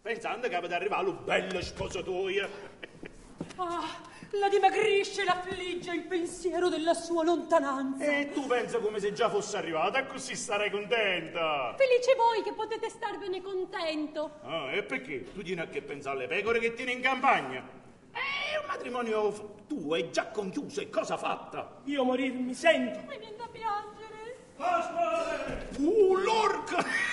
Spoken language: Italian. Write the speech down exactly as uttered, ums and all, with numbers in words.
pensando che avete arrivato un bello sposato. Ah, la dimagrisce e l'affligge il pensiero della sua lontananza. E tu pensa come se già fosse arrivata, così sarai contenta. Felice voi che potete starvene contento. Ah, e perché? Tu tieni a che pensare alle pecore che tieni in campagna? Eh, un matrimonio tuo è già conchiuso, è cosa fatta. Io morir mi sento. Mi viene da piangere. Aspetta! Uh, l'orca!